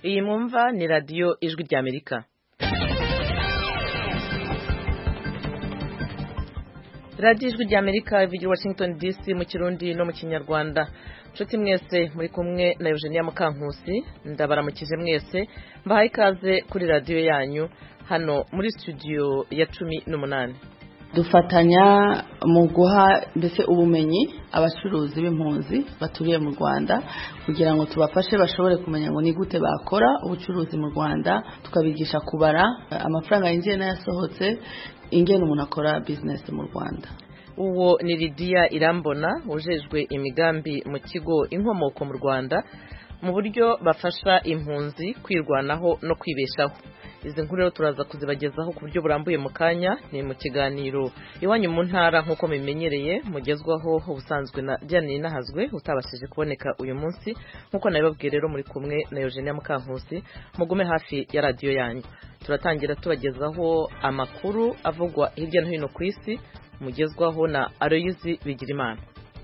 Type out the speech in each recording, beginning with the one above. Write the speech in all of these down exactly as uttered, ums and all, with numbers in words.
Iyi mwumva ni radio Ijwi ry'Amerika. Radio Ijwi ry'Amerika ivugira Washington D C mu Kirundi no mu Kinyarwanda. Nshuti mwese muri kumwe na Eugenia Mukankusi, ndabaramukije mwese, mbahaye ikaze kuri radio yanyu hano muri studio ya cumi n'umunani. Dufatanya mu guha mbese ubumenyi abacuruzi b'impunzi baturiye mu Rwanda kugira ngo tubafashe bashobore kumenya ngo ni gute bakora ubucuruzi mu Rwanda, tukabigisha kubara amafaranga yinjiye n'ayasohotse, ingene umuntu akora business mu Rwanda. Uwo ni Lydia Irambona ujejwe imigambi mu kigo Inkomoko mu Rwanda mu buryo bafasha impunzi kwirwanaho no kwibeshaho. Izi nkuru rero turaza kuzibagezaho ku buryo burambuye mu kanya, ni mu kiganiro iwanyu mu ntara nk'uko bimenyereye, mugezwaho ubusanzwe na Diane Nahazwe utabashije kuboneka uyu munsi, nk'uko nabibabwiye rero muri kumwe na Eugenia Mukankusi. Mugume hafi ya radio yanyu. Turatangira tubagezaho amakuru avugwa hirya no hino ku isi, mugezwaho na Aloyizi Bigirimana.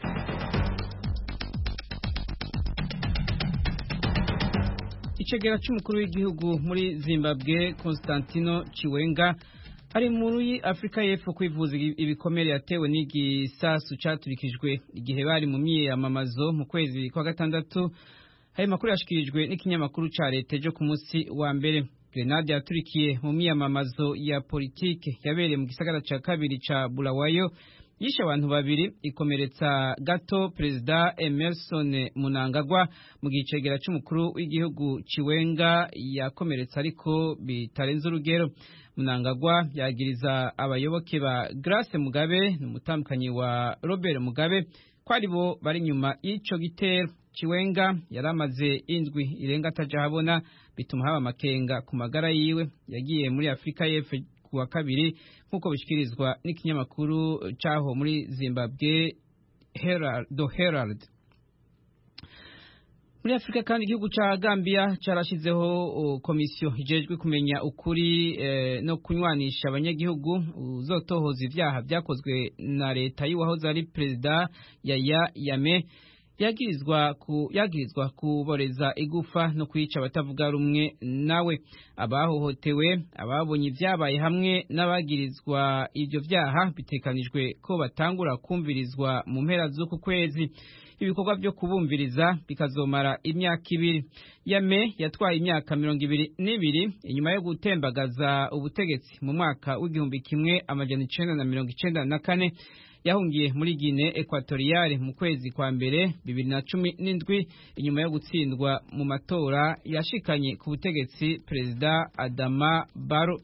Icegera cy'umukuru w'igihugu muri Zimbabwe Constantino Chiwenga ari muri Afrika y'Epfo kwivuza ibikomere yatewe n'igisasu caturikijwe igihe bari mu myiyamamazo mu kwezi kwa gatandatu. Hari makuru yashikirijwe n'ikinyamakuru ca leta ejo ku munsi wa mbere. Grenade yaturikiye mu myiyamamazo ya politike yabereye mu gisagara ca kabiri ca Bulawayo, yishe abantu babiri, ikomeretsa gato Perezida Emerson Mnangagwa mu gicegera cy'umukuru w'igihugu Chiwenga yakomeretsa ariko bitarenze urugero. Mnangagwa yagiriza abayoboke ba Grace Mugabe n'umutambukanyi wa Robert Mugabe ko ari bo bari nyuma y'ico gitero. Chiwenga yaramaze indwi irenga ataja habona, bituma haba makenga ku magara yiwe. Yagiye muri Afrika y'Epfo kuwa kabiri nkuko bishikirizwa n'ikinyamakuru caho muri Zimbabwe Herald do Herald. Muri Afrika kandi igihugu ca Gambia carashizeho komisiyo ijejwe kumenya ukuri eh, no kunywanisha abanyagihugu uzotohoza ivyaha vyakozwe na leta y'uwahoze ari Perezida Yaya Jammeh yagirizwa ku yagirizwa kuboreza igufa no kwica abatavuga rumwe nawe. Abahohotewe, ababonye ivyabaye hamwe n'abagirizwa ivyo vyaha bitekanijwe ko batangura kumvirizwa mu mpera z'uku kwezi. Ibikorwa byo kubumviriza bikazomara imyaka ibiri. Jammeh yatwaye imyaka mirongo ibiri n'ibiri inyuma yo gutembagaza ubutegetsi mu mwaka w'igihumbi kimwe amajana icenda na mirongo icenda na kane. Yahungiye muri Guinée Equatoriale mu kwezi kwa mbere bibiri na cumi n'indwi inyuma yo gutsindwa mu matora yashikanye ku butegetsi Perezida Adama Barrow.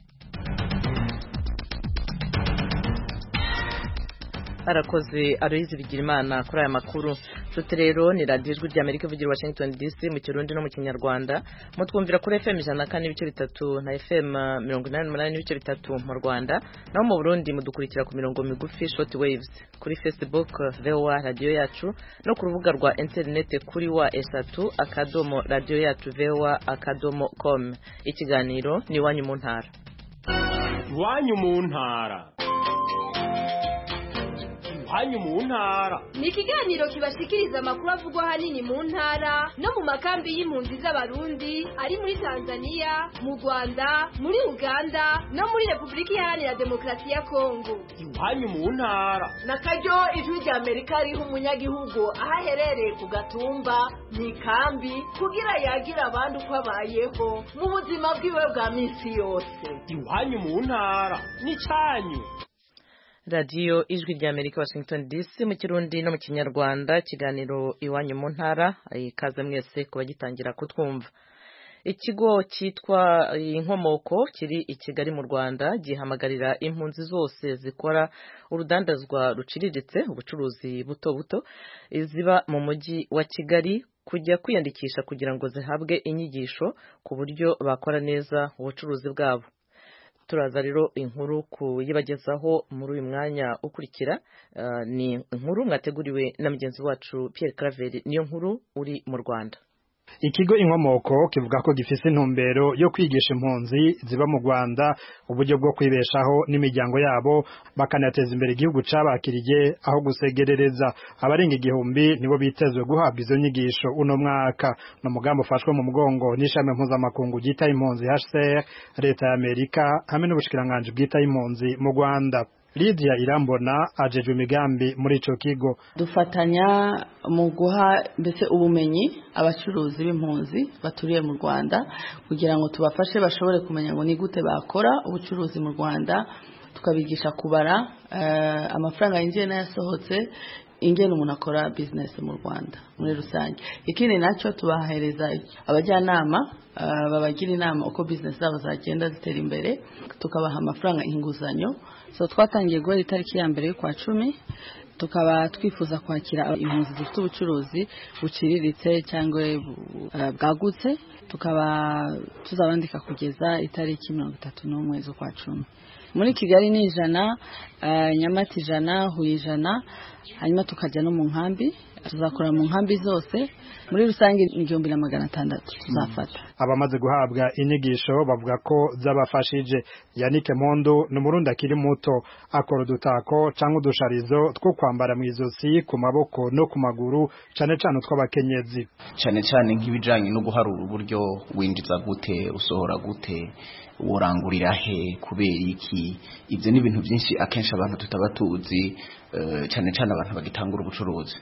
Arakoze Aloyizi Bigirimana kuri aya makuru. Nshuti rero ni radio Ijwi ry'Amerika ivugira Washington D C mu Kirundi no mu Kinyarwanda. Mutwumvira kuri F M ijana na kane n'ibice bitatu na F M mirongo inani n'umunani n'ibice bitatu mu Rwanda. Naho mu Burundi mudukurikira ku mirongo migufi short waves, kuri Facebook V O A radio yacu no ku rubuga rwa internet kuri wa esatu akadomo radio yacu V O A akadomo com. Ikiganiro ni iwanyu mu ntara. Iwanyu mu ntara. Hanyu mu ntara ni ikiganiro kibashikiriza amakuru avugwa hanini mu ntara no mu makambi y'impunzi z'abarundi ari muri Tanzania, mu Rwanda, muri Uganda no muri Republika Iharanira Demokarasi ya Kongo. Hanyu mu ntara na karyo Ijwi ry'Amerika riha umunyagihugu aho aherereye ku gatumba mu kambi kugira yagira abandi uko abayeho mu buzima bwiwe bwa minsi yose. Hanyu mu ntara ni canyu. Radio Ijwi ry'Amerika Washington D C mu Kirundi no mu Kinyarwanda, kiganiro iwanyu mu ntara. Ikaze mwese kubagitangira kutwumva. Ikigo cyitwa Inkomoko kiri i Kigali mu Rwanda gihamagarira impunzi zose zikora urudandazwa ruciriritse, ubucuruzi buto buto, ziba mu mujyi wa Kigali kujya kwiyandikisha kugira ngo zihabwe inyigisho ku buryo bakora neza ubucuruzi bwabo. Turaza rero inkuru kuyibagezaho muri uyu mwanya ukurikira. Uh, ni inkuru mwateguriwe na mugenzi wacu Pierre Claver, niyo nkuru uri mu Rwanda. Ikigo Inkomoko kivuga ko gifise intumbero yo kwigisha impunzi ziba mu Rwanda uburyo bwo kwibeshaho n'imiryango yabo bakanateza imbere igihugu cabakiriye aho gusegerereza. Abarenga igihumbi nibo bitezwe guhabwa izo nyigisho uno mwaka. No mugambo ufashwe mu mugongo n'ishami mpuzamakungu ryita impunzi H C R, leta ya Amerika hamwe n'ubushikiranganje bwita impunzi mu Rwanda. Lydia Irambona ajejwe imigambi muri ico kigo. Dufatanya mu guha mbese ubumenyi abacuruzi b'impunzi baturiye mu Rwanda kugira ngo tubafashe bashobore kumenya ngo ni gute bakora ubucuruzi mu Rwanda, tukabigisha kubara uh, amafaranga yinjiye n'ayasohotse, ingene umuntu akora business mu Rwanda muri rusange. Ikindi nacyo tubahereza abajyanama uh, babagira inama uko business zabo zagenda zitera imbere, tukabaha amafaranga inguzanyo. So twatangiye guhera itariki ya mbere y'ukwa cumi, tukaba twifuza kwakira impunzi zifite ubucuruzi buciriritse cyangwa uh, bwagutse, tukaba tuzabandika kugeza itariki mirongo itatu n'umwe z'ukwa cumi. Muri Kigali ni ijana, uh, Nyamata ijana, Huye ijana, hanyuma tukajya no mu nkambi, tuzakora mu nkambi zose. Muri rusange igihumbi na magana atandatu tuzafata. Abamaze guhabwa inyigisho bavuga ko zabafashije. Yannick Mondo ni umurundi akiri muto, akora udutako canke udusharizo two kwambara mu izosi, ku maboko no ku maguru, cane cane tw'abakenyezi. Cane cane nk'ibijanye no guharura uburyo winjiza gute, usohora gute, worangurira he, kubera iki. Ivyo ni ibintu byinshi akenshi abantu tutabatuzi, uh, cane cane abantu bagitangura ubucuruzi.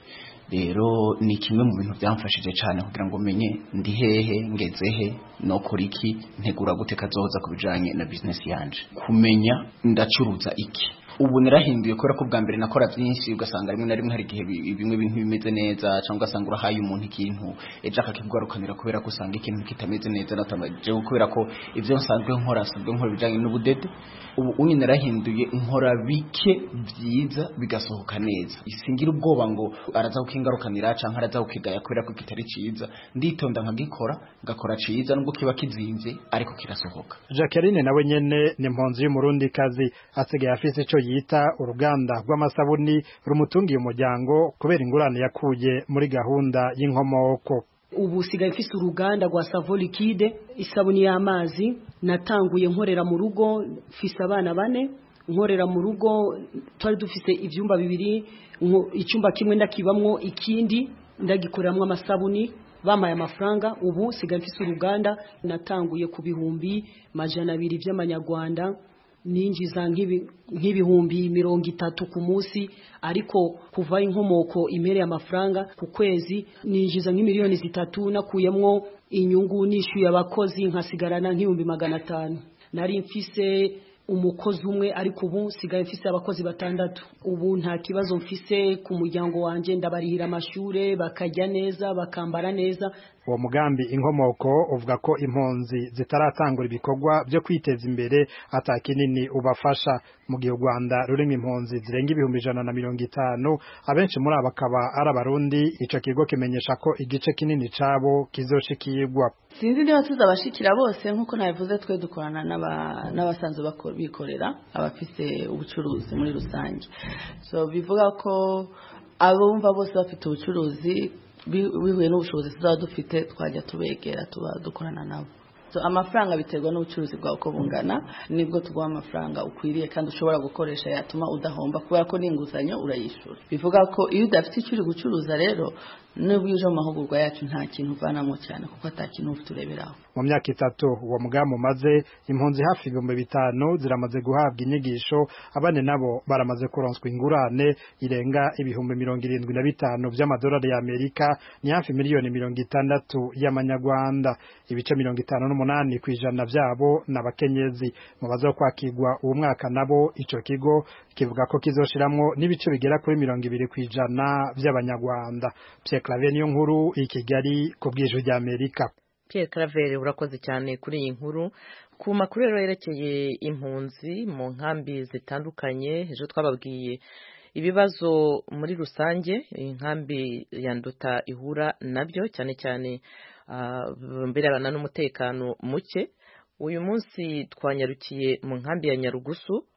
Rero ni kimwe mu bintu byamfashije cyane kugira ngo menye ndi hehe, ngeze he, no kora iki, ntegura gute kazoza kubijanye na business yanje, kumenya ndacuruza iki. Ubu narahinduye kubera ko bwa mbere nakora byinshi ugasanga rimwe na rimwe hari gihe bimwe bintu bimeze neza cyangwa ugasanga urahaye umuntu ikintu ejo akakigurukanira kubera ko usanga ikintu kitameze neza natamaje kubera ko ivyo nsanzwe nkora nsanzwe nkora bijanye n'ubudede. Ubu unyi narahinduye nkora bike byiza bigasohoka neza, isingira ubwoba ngo araza kukingarukanira canke araza kukigaya kubera ko kitari ciza. Nditonda nkagikora ngakora ciza nubwo kiba kizinze ariko kirasohoka. Jacqueline nawe nyene ni impunzi y'umurundi kazi, asigaye afise ico yita uruganda rw'amasabuni rumutungiye umuryango kubera ingurane yakuye muri gahunda y'inkomoko. Ubu sigaye mfise uruganda rwa Savo Liquide, isabuni y'amazi. Natanguye nkorera mu rugo, mfise abana bane, nkorera mu rugo. Twari dufise ivyumba bibiri, icyumba kimwe ndakibamwo, ikindi ndagikoreramwo amasabuni, bamaye amafaranga. Ubu sigaye mfise uruganda, natanguye ku bihumbi majana abiri by'amanyarwanda, ninjiza nk'ibihumbi mirongo itatu ku munsi, ariko kuva inkomoko impereye amafaranga ku kwezi ninjiza nk'imiliyoni zitatu, nakuyemwo inyungu nishyuye abakozi nkasigarana nk'ibihumbi magana atanu. Nari mfise umukozi umwe ariko ubu sigaye mfise abakozi batandatu. Ubu nta kibazo mfise ku muryango wanje, ndabarihira amashure, bakajya neza, bakambara neza. Uwo mugambi inkomoko uvuga ko impunzi zitaratangura ibikorwa byo kwiteza imbere atakinini ubafasha. Mu gihe u Rwanda rurimo impunzi zirenga ibihumbi ijana na mirongo itanu, abenshi muri abo bakaba ari abarundi. Ico kigo kimenyesha ko igice kinini cabo kizoshikirwa. Sinzi niba tuzabashikira bose nkuko nabivuze, twe dukorana n'abasanzwe bikorera, abafise ubucuruzi muri rusange. So bivuga ko abumva bose bafite ubucuruzi bihuye n'ubushobozi tuzaba dufite, twajya tubegera tuba dukorana nabo. So amafaranga biterwa n'ubucuruzi bwawe uko bungana, nibwo tuguha amafaranga ukwiriye kandi ushobora gukoresha yatuma udahomba, kubera ko n'inguzanyo urayishura. Bivuga ko iyo udafite icyo uri gucuruza rero nubwo uje mu mahugurwa yacu nta kintu uvanamo cyane kuko atakintu ufite ureberaho. Mu myaka itatu uwo mugambi umaze, impunzi hafi ibihumbi bitanu ziramaze guhabwa inyigisho, abane nabo baramaze kuronswa ingurane irenga ibihumbi mirongo irindwi na bitanu by'amadolari y'Amerika, ni hafi miliyoni mirongo itandatu y'amanyarwanda. Ibice mirongo itanu n'umunani kw'ijana byabo n'abakenyezi. Mu bazokwakirwa uwo mwaka nabo ico kigo kivuga ko kizoshiramwo n'ibice bigera kuri mirongo ibiri kw'ijana by'abanyarwanda. Pierre Claver niyo nkuru i Kigali ku bw'ijwi ry'Amerika. Pierre Claver urakoze cyane kuri iyi nkuru. Ku makuru rero yerekeye impunzi mu nkambi zitandukanye, ejo twababwiye ibibazo muri rusange inkambi ya Nduta ihura nabyo, cyane cyane uh, mbirebana n'umutekano muke. Uyu munsi twanyarukiye mu nkambi ya Nyarugusu,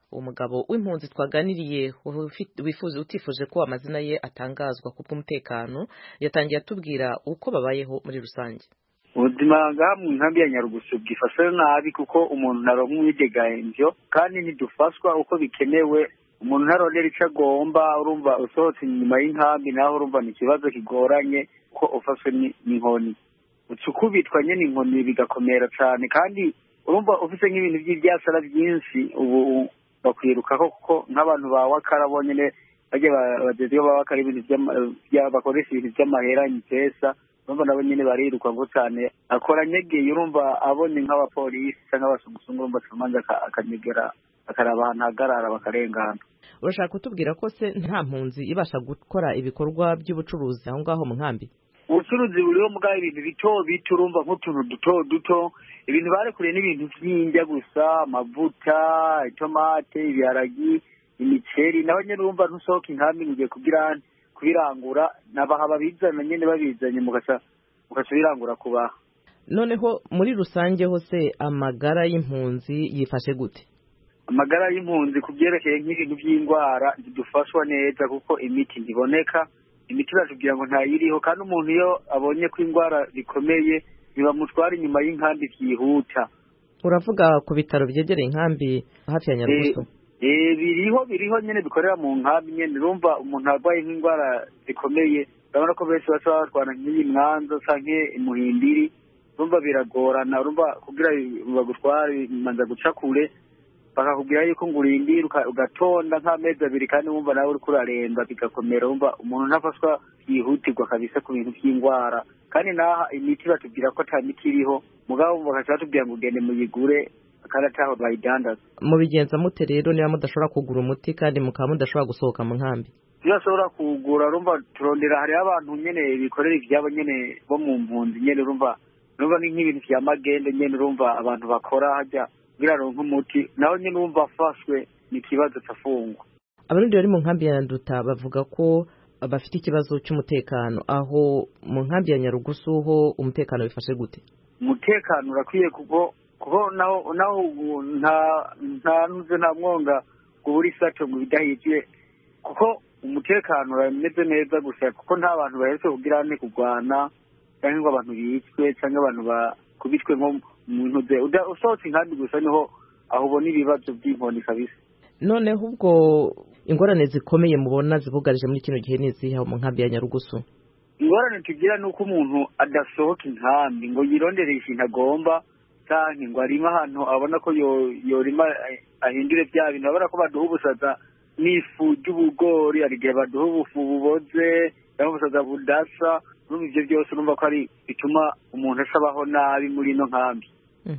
umugabo w'impunzi twaganiriye wifuza utifuje ko amazina ye atangazwa ku bw'umutekano yatangiye atubwira uko babayeho muri rusange. ubuzima ngaha mu nkambi ya Nyarugusu bwifashe nabi kuko umuntu naronka umwidegemvyo kandi ntidufashwa uko bikenewe. Umuntu ntarondera icyo agomba, urumva usohotse inyuma y'inkambi naho urumva ni ikibazo kigoranye ko ufashwe n'inkoni ucukubitwa nyene inkoni bigakomera cyane, kandi urumva ufite nk'ibintu by'ibyasara byinshi ubu bakwirukako kuko nk'abantu ba wakara bonyene bajye bagezweho ba wakara ibintu bakoresha ibintu by'amahera nyipesa, urumva nabo nyene bariruka ngo cyane akora nyegeye, urumva abonye nk'abapolisi cyangwa abasumusungu urumva camanza akanyegera akaraba ahantu hagarara bakarengana. Urashaka kutubwira ko se nta mpunzi ibasha gukora ibikorwa by'ubucuruzi aho ngaho mu nkambi? Ubucuruzi buriho mugabo ibintu bito bito, urumva nk'utuntu duto duto, ibintu barekuriye n'ibintu by'indya gusa, amavuta, itomate, ibiharagi, imiceri, naho nyene urumva ntusohoka inkambi ngiye kugira kubirangura nabaha babizana nyene babizanye mugaca mugaca birangura kubaha. Noneho muri rusange hose amagara y'impunzi yifashe gute? Amagara y'impunzi kubyerekeye nk'ibintu by'indwara zidufashwa neza kuko imiti ntiboneka, imiti batubwira ngo ntayiriho, kandi umuntu iyo abonye ko indwara zikomeye bibamutwara inyuma y'inkambi byihuta. Uravuga ku bitaro byegereye inkambi hafi ya Nyarugusu? Eh biriho biriho nyene bikorera mu nkambi nyene, urumva umuntu arwaye nk'indwara zikomeye urabona ko benshi baca batwara nk'iyi Mwanza canke imuhimbiri, urumva biragorana, urumva kugira bagutware manza guca kure bakakubwira yuko ngurindira ugatonda nk'amezi abiri kandi wumva nawe uri kuraremba bigakomera, wumva umuntu ntafashwa yihutirwa kabisa ku bintu by'indwara. Kandi naha imiti batubwira ko ata miti iriho, mugabo bakaca batubwira ngo ugende muyigure kandi ataho bayidandaza. Mubigenza mute rero niba mudashobora kugura umuti kandi mukaba mudashobora gusohoka mu nkambi? Turashobora kugura, urumva turondera hari abantu nyene bikorera ivyabo nyene bo mu mpunzi nyene, urumva urumva ni nk'ibintu vya magende nyene, urumva abantu bakora hajya biraronka umuti naho nyine wumva afashwe ni ikibazo cyafungwa. Abarundi bari mu nkambi ya Nduta bavuga ko bafite ikibazo cy'umutekano, aho mu nkambi ya Nyarugusu ho umutekano bifashe gute? Umutekano urakwiye kuko kuko naho naho nta nta nuze nta mwonga kuburi sato mu bidahije, kuko umutekano urameze neza gusa kuko nta bantu bahetse kugira ne kugwana cyangwa abantu bicwe cyangwa abantu bakubitwe nko umuntu de usohotse inkambi gusa niho aho ubona ibibazo by'inkoni kabisa. Noneho ubwo ingorane zikomeye mubona zibugarije muri kino gihe niziha mu nkambi ya Nyarugusu? Ingorane tugira nuko umuntu adasohoka inkambi ngo yirondere ikintu agomba cyane ngo arima ahantu abona ko yorima ahindure bya bintu, abona ko baduha ubusaza n'ifu ry'ubugori, ari gihe baduha ubufu buboze cyangwa ubusaza budasa, n'ubwo ibyo byose urumva ko ari bituma umuntu asabaho nabi muri ino nkambi.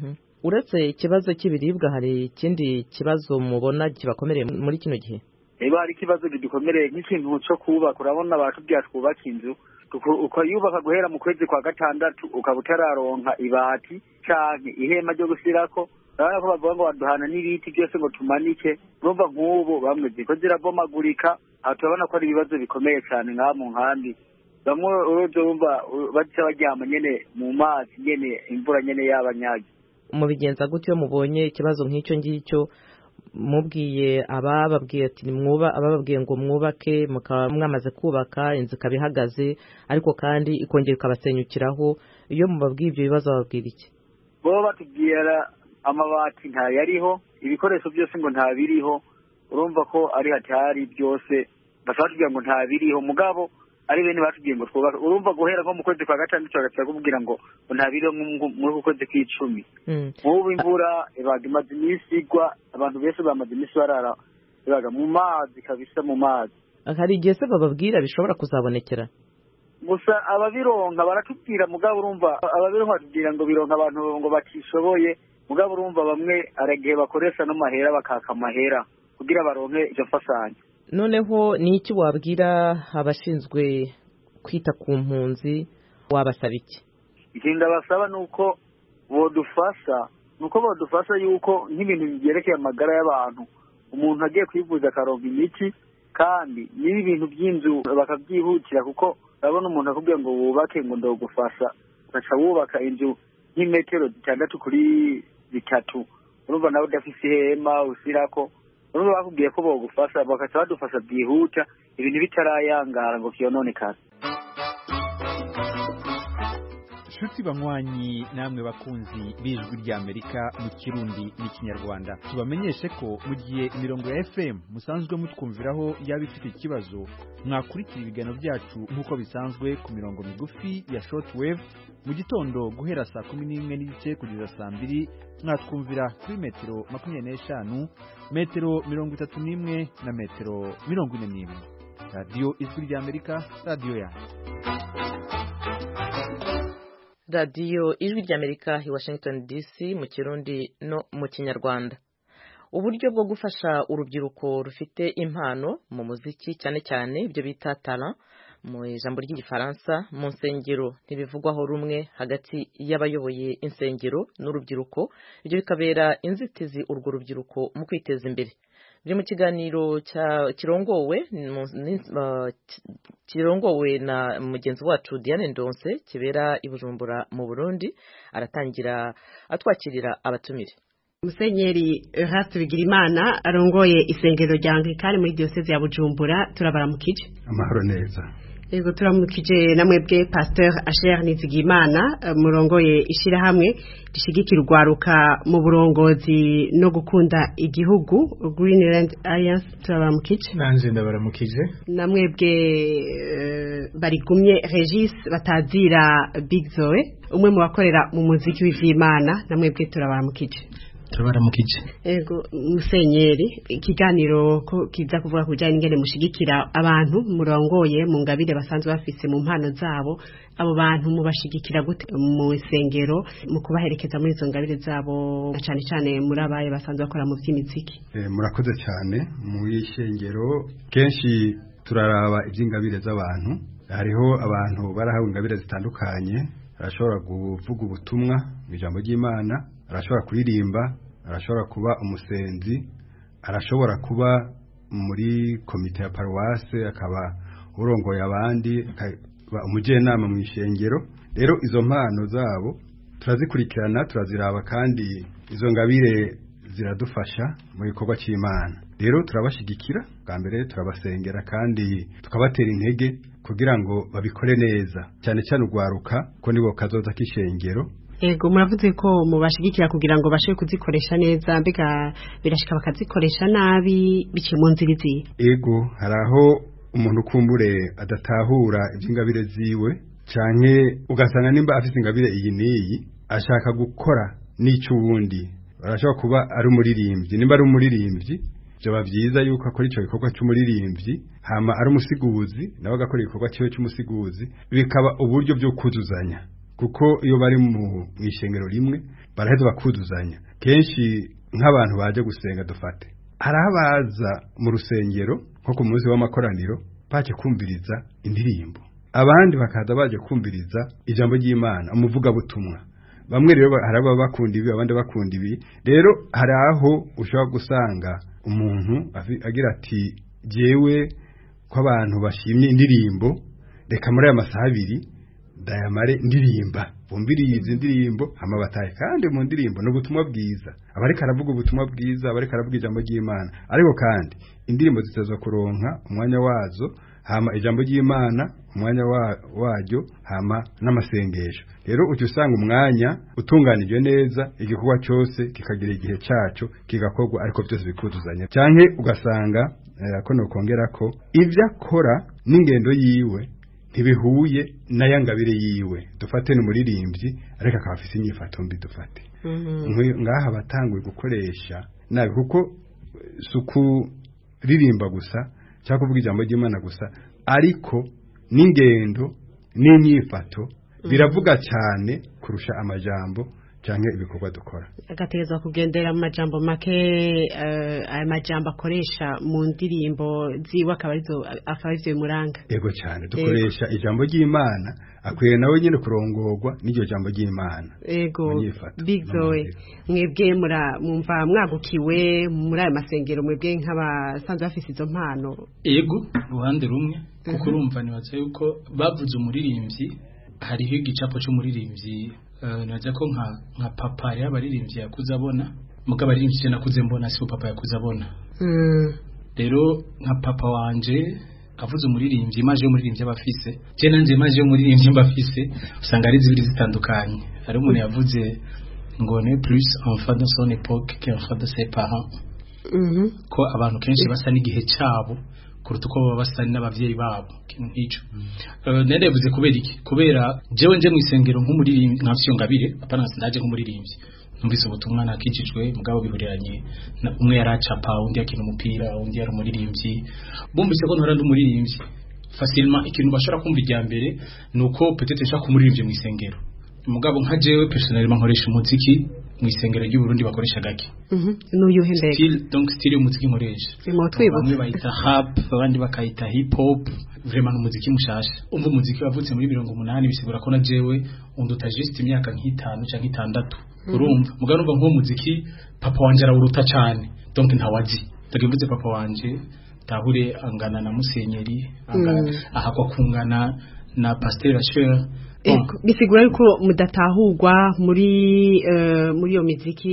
Uretse ikibazo cy'ibiribwa hari ikindi kibazo mubona kibakomereye muri kino gihe? Eba hari ikibazo gidukomereye nk'ikintu cyo kubaka, urabona batubwira twubaka inzu ukayubaka guhera mu kwezi kwa gatandatu ukaba utararonka ibati canke ihema ryo gusirako, urabona ko bavuga ngo baduhana n'ibiti byose ngo tumanike, urumva nk'ubu bamwe ziko zirabomagurika, aho turabona ko ari ibibazo bikomeye cyane ngaha mu nkambi. Bamwe urujo bumva baca baryama nyene mu mazi nyene imvura nyene y'abanyagi. Mubigenza gutyo mubonye ikibazo nk'icyo ngicyo, mubwiye abababwiye ati mwuba abababwiye ngo mwubake mukaba mwamaze kubaka inzu kabihagaze ariko kandi ikongera ikabasenyukiraho, iyo mubabwiye ibyo bibazo bababwira iki? Bo batubwira amabati nta yariho, ibikoresho byose ngo nta biriho, urumva ko ari hatari byose batubwira ngo nta biriho, mugabo ari bene batubwiye ngo twubaka, urumva guhera nko mu kwezi kwa gatandatu bagaca kubwira ngo ntabiro muri ku kwezi kw'icumi. Nk'ubu imvura ibaga imaze iminsi igwa, abantu benshi bamaze iminsi barara ibaga mu mazi kabisa mu mazi. Hari igihe se bababwira bishobora kuzabonekera? Gusa ababironka baratubwira, mugabo urumva ababironka batubwira ngo bironka abantu ngo batishoboye, mugabo urumva bamwe aragihe bakoresha no mahera bakaka mahera kugira baronke ivyo mfashanyo. Noneho ni iki wabwira abashinzwe kwita ku mpunzi, wabasaba iki? Ikintu ndabasaba nuko bodufasha, nuko bodufasha yuko nk'ibintu byerekeye amagara y'abantu umuntu agiye kwivuza akaronka imiti, kandi n'ibi bintu by'inzu bakabyihutira, kuko urabona umuntu akubwiye ngo wubake ngo ndogufasha, ugaca wubaka inzu nk'imetero zitandatu kuri bitatu, urumva nawe udafise ihema usirako, urumva bakubwiye ko bogufasha bakaca badufasha byihuta ibintu bitarayangara ngo kiyononekane. Shuti banywanyi namwe bakunzi bijwi rya Amerika mu Kirundi n'ikinyarwanda tubamenyeshe ko mu gihe imirongo ya F M musanzwe mutwumviraho yaba ifite ikibazo mwakurikira ibiganiro byacu nk'uko bisanzwe ku mirongo migufi ya shortwave mu gitondo guhera saa kumi n'imwe n'igice kugeza saa mbiri mwatwumvira kuri metero makumyabiri n'eshanu metero mirongo itatu n'imwe na metero mirongo ine n'imwe. Radio Ijwi rya Amerika, radio ya radiyo ijwi ry'Amerika i Washington D C mu Kirundi no mu Kinyarwanda. Uburyo bwo gufasha urubyiruko rufite impano mu muziki cyane cyane ibyo bita talent mu ijambo ry'igifaransa mu nsengero ntibivugwaho rumwe hagati y'abayoboye insengero n'urubyiruko, ibyo bikabera inzitizi urwo rubyiruko mu kwiteza imbere. Biri mu kiganiro cya kirongowe uh, kirongowe na mugenzi wacu Diane Ndonse kibera i Bujumbura mu Burundi, aratangira atwakirira abatumire. Musenyeri Eraste Bigirimana arongoye isengero rya Anglikani muri diocese ya Bujumbura, turabaramukije. Amahoro neza. Yego turamukije namwebwe Pasteur Asher Nizigimana murongoye ishirahamwe rishigikira urwaruka mu burongozi no gukunda igihugu Greenland Alliance, turabaramukije. Nanje ndabaramukije. Namwebwe uh, barigumye Regis batazira Big Zoe umwe mu bakorera mu muziki w'Imana, namwebwe turabaramukije. Turabaramukije. Ego Musenyeri, ikiganiro ko kiza kuvuga kujanye ingene mushigikira abantu murongoye mu ngabire basanzwe bafise mu mpano zabo, abo bantu mubashigikira gute mu isengero mu kubaherekeza muri izo ngabire zabo cyane cyane muri abaye basanzwe bakora mu by'imiziki? Eh, murakoze cyane. Mu isengero kenshi turaraba iby'ingabire z'abantu. Hariho abantu barahawe ingabire zitandukanye, arashobora kuvuga ubutumwa mu ijambo ry'Imana, arashobora kuririmba, arashobora kuba umusenzi, arashobora kuba muri komite ya paruwase, akaba urongoye abandi, akaba umujenama mu ishengero. Rero izo mpano zabo turazikurikirana, turaziraba, kandi izo ngabire ziradufasha mu gikorwa cy'Imana. Rero turabashigikira, bwa mbere turabasengera kandi tukabatera intege kugira ngo babikore neza, cyane cyane urwaruka ko nibo kazoza k'ishengero. Ego muravuze ko mubashigikira kugira ngo bashe kuzikoresha neza, mbega birashika bakazikoresha nabi biciye mu nzira izi? Ego haraho umuntu kumbure adatahura iby'ingabire ziwe, canke ugasanga nimba afite ingabire iyi niyi ashaka gukora n'icyo ubundi. Arashobora kuba ari umuririmbyi, nimba ari umuririmbyi byaba byiza yuko akora icyo gikorwa cy'umuririmbyi, hama ari umusiguzi nawe agakora igikorwa cyiwe cy'umusiguzi, bikaba uburyo byo kuzuzanya, kuko iyo bari mu ishengero rimwe baraheza bakuduzanya. Kenshi nk'abantu baje gusenga dufate, arabaza mu rusengero nko ku munsi w'amakoraniro baje kumviriza indirimbo, abandi bakaza baje kumviriza ijambo ry'Imana, umuvuga butumwa. Bamwe rero haraba bakunda ibi, abandi bakunda ibi. Rero hari aho ushobora gusanga umuntu agira ati jewe ko abantu bashimye indirimbo, reka muri aya masaha abiri dayamare ndirimba, bumbiriye indirimbo hama bataye. Kandi mu ndirimbo no butumwa bwiza, abareka aravuga ubutumwa bwiza, abareka aravuga ijambo ry'Imana, ariko kandi indirimbo zitezwa kuronka umwanya wazo, hama ijambo ry'Imana umwanya wa, wajyo hama n'amasengesho. Rero ucyo usanga umwanya utunganije neza, igikorwa cyose kikagira igihe cyacu kigakorwa, ariko byose bikuduzanya. Cyanke ugasanga eh, ko no kongera ko ivyo akora n'ingendo yiwe ntibihuye n'ayangabire yiwe. Dufate n'umuririmbyi ariko akaba afise inyifato mbi, dufate mm-hmm. ngaha batanguye gukoresha nabi, kuko suku ririmba gusa cyangwa kuvuga ijambo ry'Imana gusa, ariko n'ingendo n'inyifato biravuga cyane kurusha amajambo cyangwa ibikorwa dukora. Agategezwa kugendera mu majambo make, aya uh, majambo akoresha mu ndirimbo ziwe akaba arizo akaba ivyo bimuranga. Ego cyane dukoresha Ego. Ijambo ry'Imana akwiye nawe nyine kurongorwa n'iryo jambo ry'Imana. Ego Big Zoe, mwebwe mura mumva mwagukiwe muri aya masengero, mwebwe nk'abasanzwe bafise izo mpano? Ego ruhande rumwe, kuko urumva nibaza yuko bavuze umuririmbyi, hariho igicapo cy'umuririmbyi. Uh, naja ko nka nka papa y'abaririmbyi yakuze abona, mugabo ari nje nakuze mbona si papa yakuze abona rero nka papa wanje avuze umuririmbyi imaje y'umuririmbyi abafise je nanje imaje y'umuririmbyi mbafise usanga ari zibiri zitandukanye hari umuntu yavuze ngo ne plus enfant de son époque qu'enfant de ses parents mhm ko abantu kenshi basa n'igihe cyabo kuruta uko baba basa n'abavyeyi babo kintu nk'ico uh, nende yavuze kubera iki kubera jewe nje mu isengero nk'umuririmbyi nk'afyo ngabire apana ndaje nk'umuririmbyi numvise ubutumwa nakijijwe mugabo bihuriranye umwe yaracapa undi yakina umupira undi yari umuririmbyi bumvise ko ntorandi umuririmbyi facilement ikintu bashora kumva ijya mbere nuko peut-être nshaka kumuririmbyi mu isengero mugabo nka jewe personnellement nkoresha umuziki mu isengero ry'u Burundi bakoresha gake mhm n'uyu hendeke still donc still umuziki nkoresha bamwe bayita rap abandi bakayita hip hop vraiment umuziki mushasha umva umuziki wavutse muri mirongo umunani bisigura ko na jewe unduta just imyaka nk'itanu cyangwa itandatu urumva mugabo numva nko muziki papa wanje arawuruta cyane donc ntawazi ndagivuze papa wanje tahure angana na musenyeri angana ahakwa kungana na pasteur Asher bisigura yuko mudatahurwa muri muri iyo miziki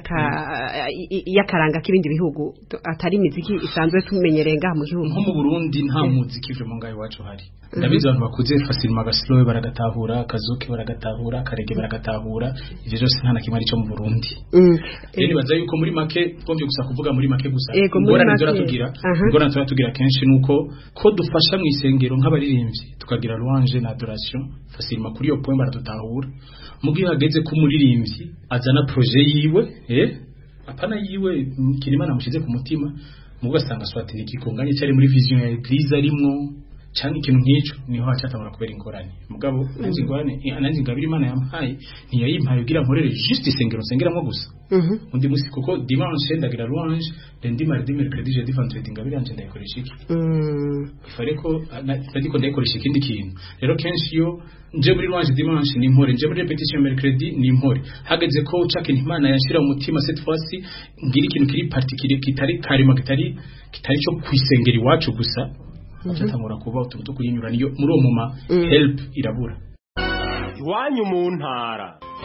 yakaranga k'ibindi bihugu atari miziki isanzwe tumenyereye ngaha mu gihugu nko mu Burundi nta muziki vyo mu ngayo wacu hari ndabizi abantu bakuze facilement gaslow baragatahura kazuki baragatahura karege baragatahura ivyo byose nta nakimwe ari cyo mu Burundi rero baza yuko muri make twomvye gusa kuvuga muri make gusa ngorane zora tugira ngorane zora tugira kenshi nuko ko dufasha mu isengero nk'abaririmbyi tukagira louange na adoration facilement kuri yo point baradutahura mugihe hageze ku muririmbyi azana projet yiwe eh apana yiwe kirimana mushize ku mutima mugasanga swati nikikonganye cyari muri vision ya eglise arimwo cyane ikintu nk'ico niho hacatamura kubera ingorane mugabo nanzi ngorane nanzi ngabiri imana yampaye ntiyayimpaye ugira nkorere juste isengero nsengeramo gusa mhm undi musi kuko dimanche ndagira louange lundi mardi mercredi jeudi vendredi ngabiri anje ndayikoresha iki mhm ifare ko ndiko ndayikoresha ikindi kintu rero kenshi yo nje muri louange dimanche ni mpore nje muri repetition mercredi ni mpore hageze ko ucaka imana yashira umutima cette fois-ci ngira ikintu kiri particulier kitari karima kitari kitari cyo kwisengera iwacu gusa atatangura kuba utubuto kurinyura niyo muri uwo muma help irabura iwanyu mu ntara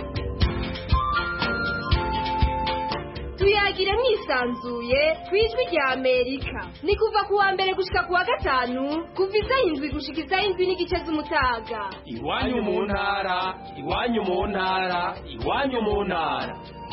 tuyagire mwisanzuye kwijwi rya Amerika ni kuva kuwa mbere gushika kuwa gatanu kuva izayindwi gushika izayindwi n'igice z'umutaga iwanyu mu ntara iwanyu mu ntara iwanyu mu ntara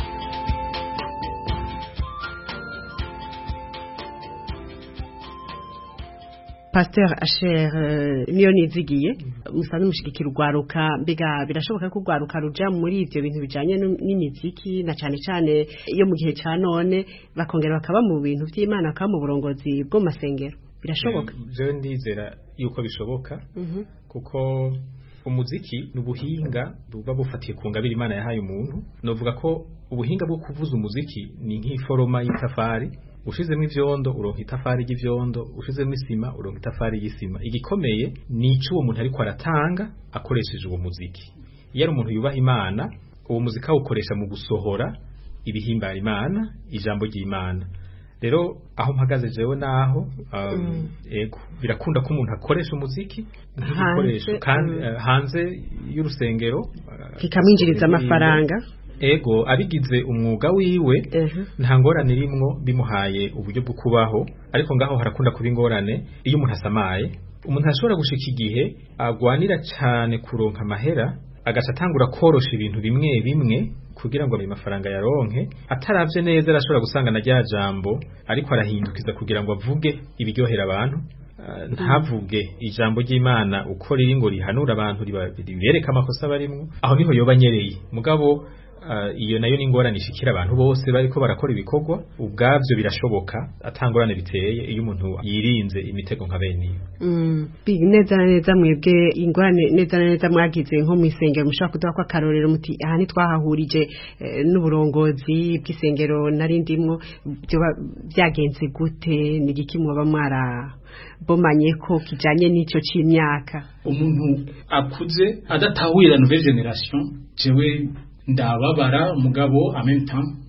Pasteur Asher uh, niyo nizigiye musanze mushigikira ugwaruka mbega birashoboka ko ugwaruka ruja muri ivyo bintu bijanye n'imiziki na cyane cyane iyo mu gihe ca none bakongera bakaba mu bintu vy'Imana ka mu burongozi bwo masengero birashoboka je ndizera yuko bishoboka mm-hmm. kuko umuziki nubuhinga buba bufatiye ku ngabire Imana yahaye umuntu novuga ko ubuhinga bwo kuvuza umuziki ni nk'iforoma y'itafari ushizemo ivyondo uronka itafari y'ivyondo ushizemo isima uronka itafari y'isima igikomeye ni ico uwo muntu ariko aratanga akoresheje uwo muziki iyo ari umuntu yubaha Imana uwo muzika awukoresha mu gusohora ibihimbara Imana ijambo ry'Imana rero aho mpagaze jewe naho um, mm. ego birakunda ko umuntu akoresha umuziki nk'igikoresho kandi uh, hanze y'urusengero uh, kikamwinjiriza amafaranga ego abigize umwuga wiwe uh-huh. nta ngorane rimwo bimuhaye uburyo bwo kubaho ariko ngaho harakunda kuba ingorane iyo umuntu asamaye umuntu ashobora gushika igihe agwanira cyane kuronka amahera agaca atangura korosha ibintu bimwe bimwe kugira ngo ayo mafaranga yaronke ataravye neza arashobora gusanga na rya jambo ariko arahindukiza kugira ngo avuge ibiryohera abantu uh, ntavuge ijambo ry'Imana uko riri ngo rihanura abantu ribereka amakosa barimwo aho niho yoba nyereye mugabo Uh, iyo nayo ni ingorane ishikira abantu bose bariko barakora ibikorwa ubwavyo birashoboka atangorane biteye iyo umuntu yirinze imitego nka bene iyo mm. neza neza mwebwe ingorane neza neza mwagize nko mu isengero mushaka kuduha kwa karorero muti aha ni twahahurije eh, n'uburongozi bw'isengero nari ndimwo byo byagenze gute nigiki mwaba mwara bomanye ko kijanye n'ico c'imyaka umuntu akuze adatahurira nouvelle generation jewe ndababara mugabo en même temps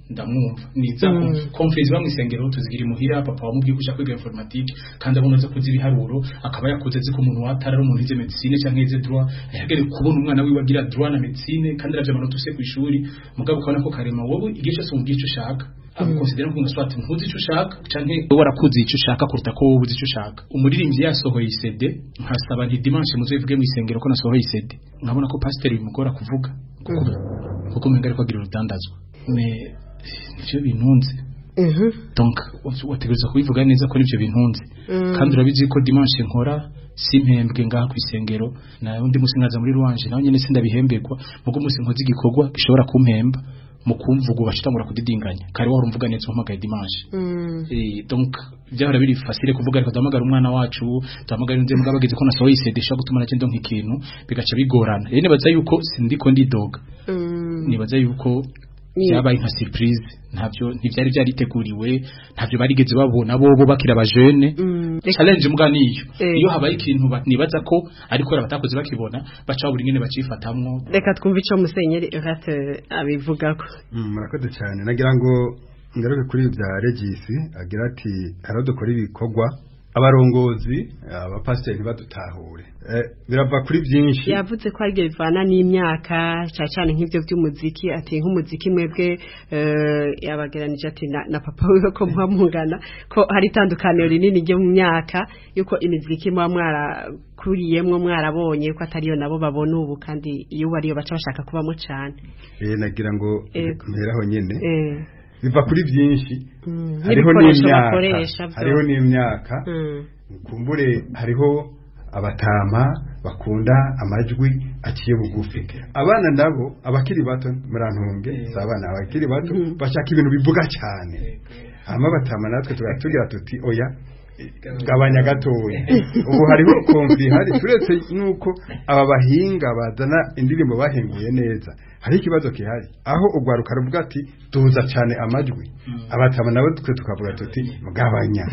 ndamwumva niza conference bamwe isengero tuzigira imuhira papa wamubwiye kuja kwiga informatique kandi abona za kuzi ibiharuro akaba yakuze ziko umuntu watara umuntu ize medicine cyangwa ize droit yagere kubona umwana wiwe agira droit na medicine kandi aravye amanota use ku ishuri mugabo ukabona ko karema wowe igihe cyose umubwiye icyo ushaka amukonsidera ko ngaswati ntuzi icyo ushaka canke wowe warakuze icyo ushaka kuruta ko wowe uzi icyo ushaka umuririmbyi yasohoye C D nkasaba nti dimanche muzovuge mu isengero ko nasohoye C D nkabona ko pastor bimugora kuvuga kuko mwenga ariko agira urudandazwa me ivyo bintunze mhm donc wategereza kubivuga neza ko nivyo bintunze kandi urabizi ko dimanche nkora simpembwe ngaha ku isengero na undi musi nkaza muri Rwanje naho nyene sindabihembekwa mugo musi nkoze igikorwa gishobora kumpemba mu kumvugo bashitangura kudidinganya kare wari umvuga neza uhamagaye dimanche eh donc byahora biri facile kuvuga ariko damagara umwana wacu damagara nze mugabageze ko nasohoye C D sha gutuma na cyendo nk'ikintu bigaca bigorana rero nibaza yuko sindiko ndidoga nibaza yuko yabaye nka surprise ntavyo ntivyari byariteguriwe ntavyo barigeze babona bobo bakira abajene challenge muganiyo iyo habaye ikintu nibaza ko ariko batakoze bakibona baca buri ngene bacifatamwo reka twumve ico musenyeri urate abivugako murakoze cyane nagira ngo ngaruke kuri bya regisi agira ati haradukora ibikorwa abarongozi abapasiteri badutahure birava kuri byinshi yavuze ko arige bivana n'imyaka cyane cyane nk'ibyo by'umuziki ati nk'umuziki mwebwe yabageranije ati na papa wiwe ko muhamungana ko hari itandukaniro rinini ryo mu myaka yuko imiziki mwa mwarakuriyemwo mwarabonye ko atariyo nabo babona ubu kandi iyo bariyo baca bashaka kubamo cyane eh nagira ngo mperaho nyene eh biva kuri byinshi hariho n'imyaka hariho n'imyaka kumbure hariho abatama bakunda amajwi aciye bugufi abana nabo abakiri bato murantunge sabana abakiri bato bashaka ibintu bivuga cyane hama batama natwe turatugira tuti oya gabanya gatoya ubu hariho konfli hari turetse nuko aba bahinga bazana indirimbo bahinguye neza hari ikibazo kihari aho ugwaruka ruvuga ati tuza cyane amajwi abatama nabo twe tukavuga tuti mugabanya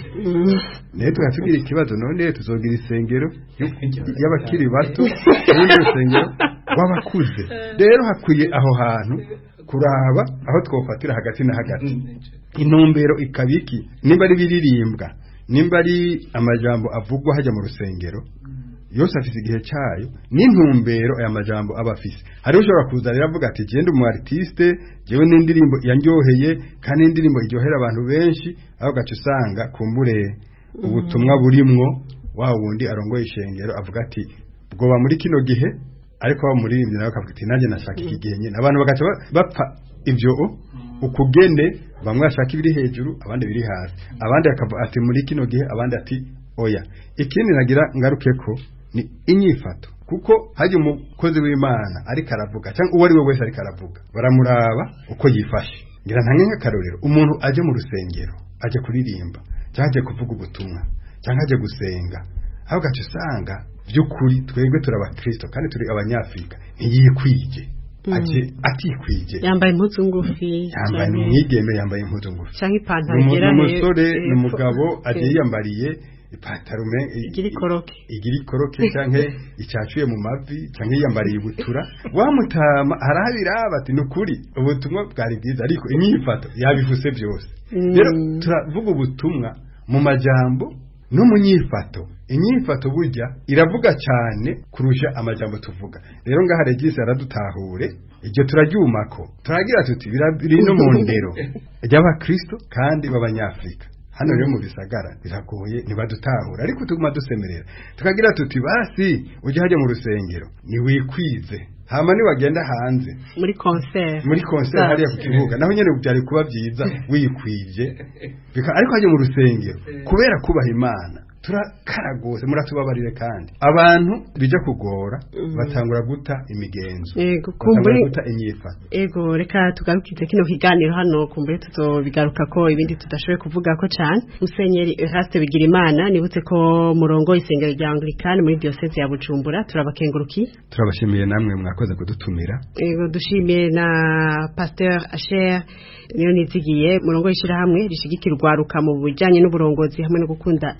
ne tukatugira ikibazo none tuzogira isengero y'abakiri bato n'indi isengero wabakuze rero hakwiye aho hantu kuraba aho twofatira hagati na hagati intumbero ikabiki nimba ari biririmbwa nimba ari amajambo avugwa hajya mu rusengero yose afise igihe cyayo n'intumbero aya majambo abafise hari ushobora kuza rero avuga ati genda umu artiste jewe n'indirimbo yanjyoheye kandi indirimbo iryohera abantu benshi aho gace usanga kumbure ubutumwa burimwo wa wundi arongoye ishengero avuga ati bwoba muri kino gihe ariko aba muririmbyi nawe akavuga ati nanjye nashaka iki gihe nyine abantu bagaca bapfa ivyo ukugene bamwe bashaka ibiri hejuru abandi biri hasi abandi akavuga ati muri kino gihe abandi ati oya ikindi nagira ngaruke ko ni inyifato kuko haje umukozi w'Imana ari karavuga cyangwa uwo ari we wese ari karavuga baramuraba uko yifashe ngira ntange nk'akarorero umuntu aje mu rusengero aje kuririmba cyangwa aje kuvuga ubutumwa cyangwa aje gusenga aho gace usanga by'ukuri twebwe turaba Kristo kandi turi abanyafrika ntiyikwije aje atikwije yambaye impuzu ngufi yambaye mwigeme yambaye impuzu ngufi cyangwa ipantaro igera umusore n'umugabo aje yambariye ipatarume igiri koroke igiri koroke canke icacuye mu mavi canke yambariye ubutura wamutama harabira bati nukuri ubutumwa bwari bwiza ariko inyifato yabifuse byose rero turavuga ubutumwa mu majambo no mu nyifato inyifato burya iravuga cyane kurusha amajambo tuvuga rero ngaha regisi aradutahure iryo turaryumako turagira tuti biri no mu ndero ry'abakristo kandi b'abanyafrika hano rero mu bisagara biragoye ntibadutahura ariko tuguma dusemerera tukagira tuti basi uje haje mu rusengero ni wikwize hama ni wagenda hanze muri concert muri concert hariya ku kibuga naho nyene byari kuba byiza wikwije ariko haje mu rusengero kubera kubaha Imana turakaragose muratubabarire kandi abantu bija kugora mm. batangura guta imigenzo yego kumbure guta inyifato yego reka tugarukize kino kiganiro hano kumbure tuzobigaruka ko ibindi tudashoboye kuvuga ko cyane Musenyeri Eraste Bigirimana nibutse ko murongo isengero rya Anglikani muri diocese ya Bujumbura turabakenguruki turabashimiye namwe mwakoze kudutumira yego dushimiye na Pasteur Asher niyo nizigiye murongo ishira hamwe rishigikirwa ruka mu bujanye n'uburongozi hamwe no gukunda igihugu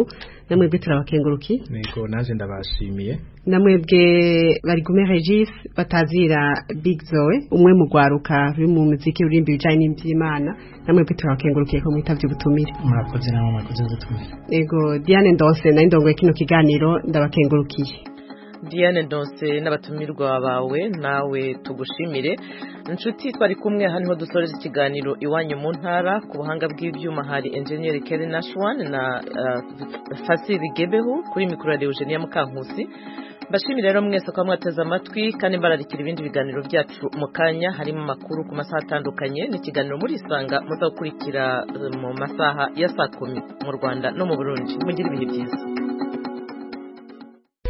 gihugu namwebwe turabakenguruki nego naje ndabashimiye namwebwe bari gume Regis batazira Big Zoe umwe mu gwaruka ruri mu muziki urimbi bijanye n'ivy'Imana namwebwe turabakengurukiye ko mwitavye ubutumire murakoze namwe murakoze ubutumire ego Diane Ndonse na indongo kino kiganiro ndabakengurukiye Diane Ndonse n'abatumirwa bawe nawe tugushimire inshuti twari kumwe hano dusoreza ikiganiro iwanyu mu ntara ku buhanga bw'ibyuma hari engineer Kelly Nashwan na uh, Fasili Gebehu kuri mikoro ya Eugenia Mukankusi bashimire rero mwese ko mwateze amatwi kandi mbararikira ibindi biganiro byacu mu kanya harimo makuru ku masaha atandukanye n'ikiganiro muri Isanga muzakurikira mu masaha ya saa kumi mu Rwanda no mu Burundi mugire ibihe byiza